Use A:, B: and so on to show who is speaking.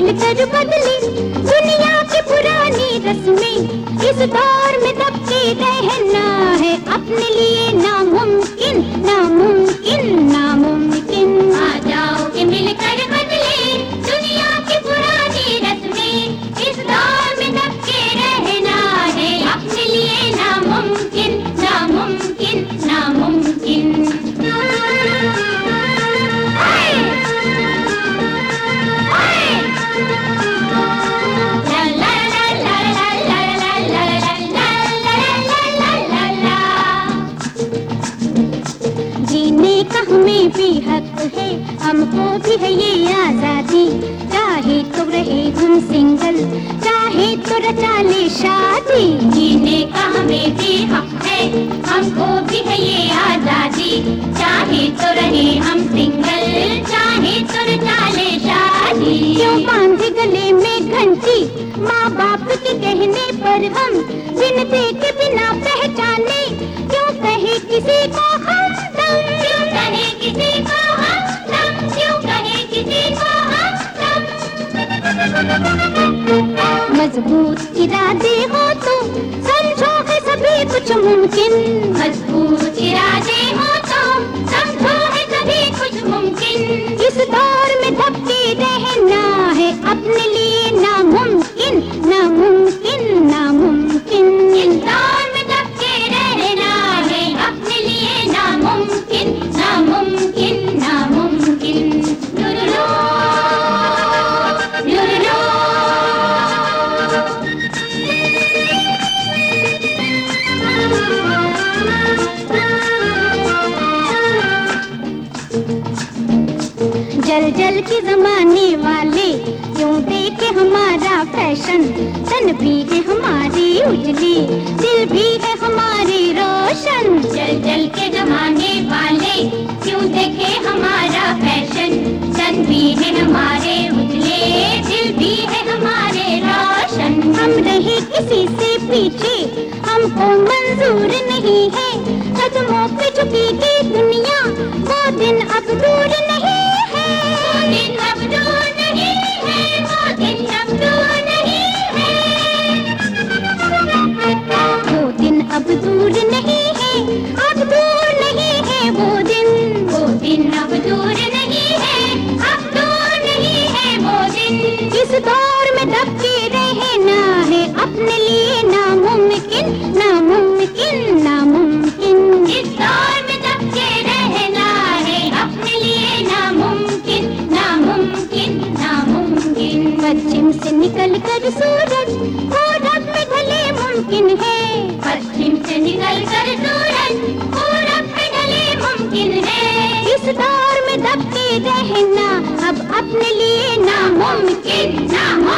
A: मिलकर बदली दुनिया की पुरानी रस्में। इस दौर में दबके रहना है अपने लिए नामुमकिन, नामुमकिन, नामुमकिन। आ जाओ कि मिलकर बदले दुनिया की पुरानी रस्में। इस दौर में दबके रहना है अपने लिए नामुमकिन, नामुमकिन, नामुमकिन। जीने का हमें भी हक है, हमको भी है ये आजादी। चाहे तो रहे हम सिंगल, चाहे तो रचा ले शादी। जीने का हमें भी हक है, हमको भी है ये आजादी। चाहे तो रहे हम सिंगल, चाहे तो रचा ले शादी। क्यों बांधे गले में घंटी माँ बाप के कहने पर हम, बिन देखे बिना पहचाने क्यों कहे किसी को हमदम, क्यों कहे किसी को हमदम, क्यों कहे किसी को हमदम। मजबूत इरादे हो तो समझो है सभी कुछ मुमकिन। मजबूत इरादे हो तो समझो है सभी कुछ मुमकिन। इस दौर में दबके रहना है अपने लिए नामुमकिन, नामुमकिन, नामुमकिन। इस दौर में दबके रहना है अपने लिए नामुमकिन, नामुमकिन, नामुमकिन। लुलुलु, लुलुलु। जल जल के जमाने वाले क्यों देखे हमारा फैशन। तन भी है हमारी उजली, दिल भी है हमारी रोशन। जल जल के जमाने वाले क्यों देखे हमारा फैशन। तन भी है हमारे उजले, दिल भी है हमारे रोशन। हम रहे किसी से पीछे हमको मंजूर नहीं है। कदमों पे झुकेगी दुनिया वो दिन अब दूर नहीं है। वो दिन अब दूर नहीं है, वो दिन अब दूर नहीं है। वो दिन अब दूर नहीं है, अब दूर नहीं है वो दिन। वो दिन अब दूर नहीं है, अब दूर नहीं है वो दिन। इस दौर में दबके रहना है अपने लिए नामुमकिन, नामुमकिन, नामुमकिन। इस दौर में दबके रहना है अपने लिए नामुमकिन, नामुमकिन, नामुमकिन। पश्चिम से निकल कर सूरज पूरब में ढले मुमकिन है। पश्चिम से निकल कर सूरज पूरब में ढले मुमकिन है। इस दौर में दबके रहना अब अपने लिए नामुमकिन, नामुमकिन।